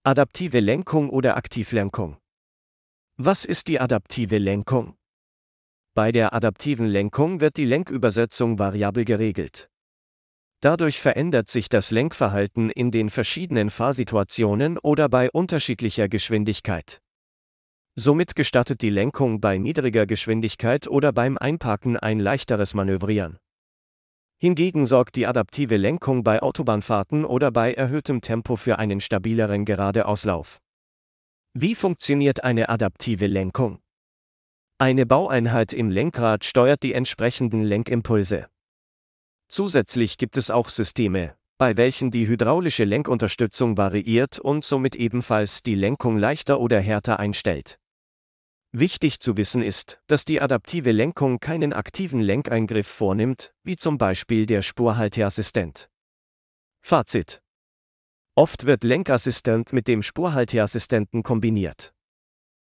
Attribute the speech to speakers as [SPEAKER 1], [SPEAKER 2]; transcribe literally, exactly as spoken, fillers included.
[SPEAKER 1] Adaptive Lenkung oder Aktivlenkung. Was ist die adaptive Lenkung? Bei der adaptiven Lenkung wird die Lenkübersetzung variabel geregelt. Dadurch verändert sich das Lenkverhalten in den verschiedenen Fahrsituationen oder bei unterschiedlicher Geschwindigkeit. Somit gestattet die Lenkung bei niedriger Geschwindigkeit oder beim Einparken ein leichteres Manövrieren. Hingegen sorgt die adaptive Lenkung bei Autobahnfahrten oder bei erhöhtem Tempo für einen stabileren Geradeauslauf. Wie funktioniert eine adaptive Lenkung? Eine Baueinheit im Lenkrad steuert die entsprechenden Lenkimpulse. Zusätzlich gibt es auch Systeme, bei welchen die hydraulische Lenkunterstützung variiert und somit ebenfalls die Lenkung leichter oder härter einstellt. Wichtig zu wissen ist, dass die adaptive Lenkung keinen aktiven Lenkeingriff vornimmt, wie zum Beispiel der Spurhalteassistent. Fazit: Oft wird Lenkassistent mit dem Spurhalteassistenten kombiniert.